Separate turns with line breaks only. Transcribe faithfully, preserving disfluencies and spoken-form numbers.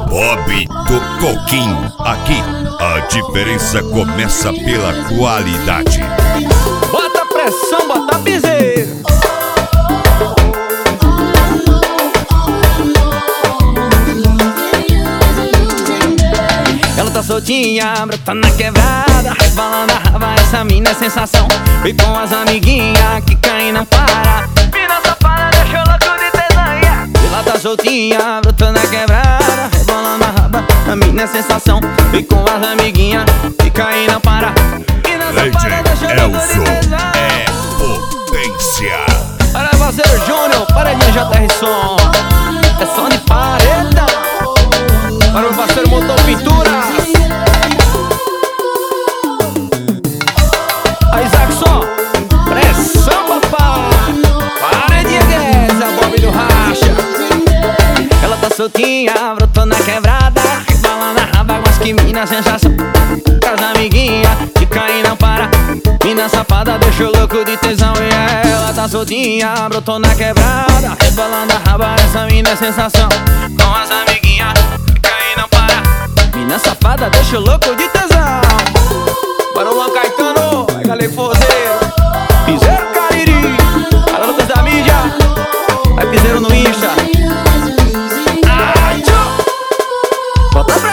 Bob do Coquinho. Aqui a diferença começa pela qualidade.
Bota pressão, bota piseiro. Ela tá soltinha, brota na quebrada, rebolando a raba, essa mina é sensação. Vem com as amiguinhas que caem não para. Mina safada, deixou louco de tesanha. Ela tá soltinha, brota na quebrada, rebolando a raba, a mina é sensação. Vem com as amiguinhas que caem não para. Mina safada, deixou louco de tesanha.
É potência.
Para parceiro Júnior, paredinha J R Som. É som de pareda. Para o parceiro Motor Pintura. Aí Isaacson, pressão papai. Paredinha Guedes, a Bob do Racha. Ela tá soltinha, brotou na quebrada, rebolando a raba, mas que mina sensação. Com as amiguinhas que caem não para. Mina safada, deixou louco de tesão. E ela tá soltinha, brotou na quebrada, rebolando a raba, essa mina é sensação. Com as amiguinhas que caem não para. Mina safada, deixou louco de tesão. Para o Luan Caetano, vai galera forzeiro. Piseiro Cariri, para Lucas da mídia. Vai piseiro no Insta. Ai, tchau. Bota pra